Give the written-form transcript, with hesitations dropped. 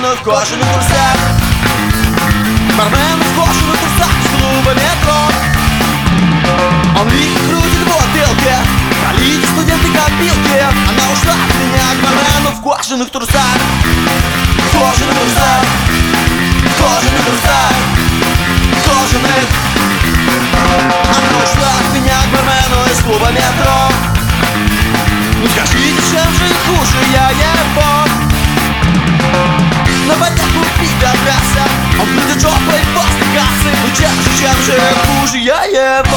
бармена в кожаных трусах. Бармен в кожаных трусах с клуба метро. Он лихо крутит бутылки, пролить студенты копилки. Она ушла от меня к бармену в кожаных трусах. В кожаных трусах, в кожаных трусах, в кожаных. Она ушла от меня к бармену из клуба метро. Ну скажите, чем же хуже я его? На потеху пидораса, он будет жопой после кассы. Ну чем же хуже я его?